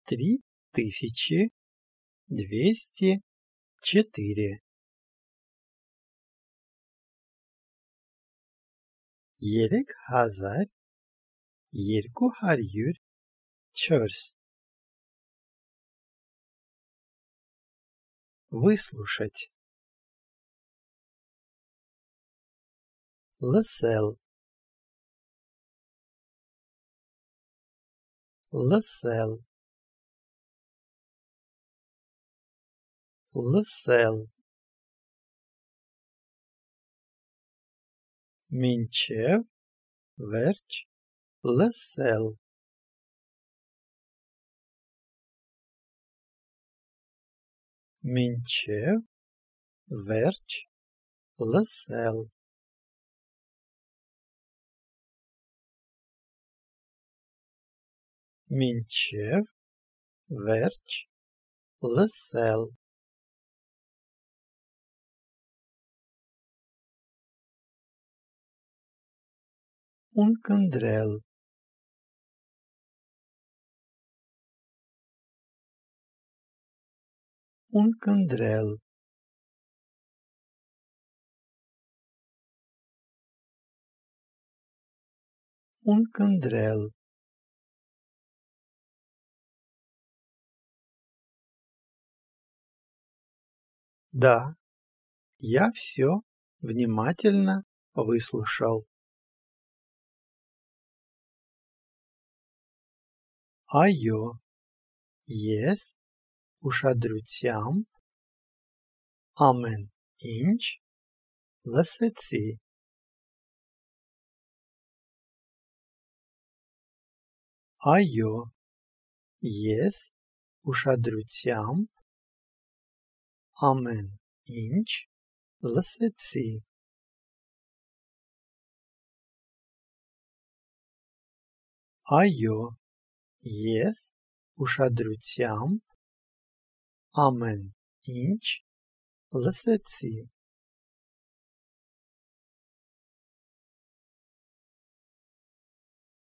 3204. Երեք հազար երկու հարյուր չորս. Выслушать. Лысел. Лысел. Лысел. Մինչև վերջ լսել. Մինչև վերջ լսել. Մինչև վերջ լսել. Ունկնդրել. Ունկնդրել. Ունկնդրել. Да, я все внимательно выслушал. Այո, ես ուշադրությամբ ամեն ինչ լսեցի. Այո, ես ուշադրությամբ ամեն ինչ լսեցի. Այո, ես ուշադրությամբ ամեն ինչ լսեցի.